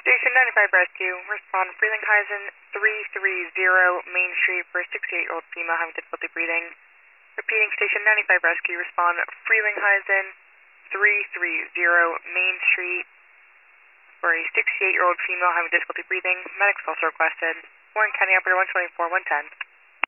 Station 95 Rescue, respond Frelinghuysen 330 Main Street for a 68-year-old female having difficulty breathing. Repeating, Station 95 Rescue, respond Frelinghuysen 330 Main Street for a 68-year-old female having difficulty breathing. Medics also requested. Warren County Operator 124, 110.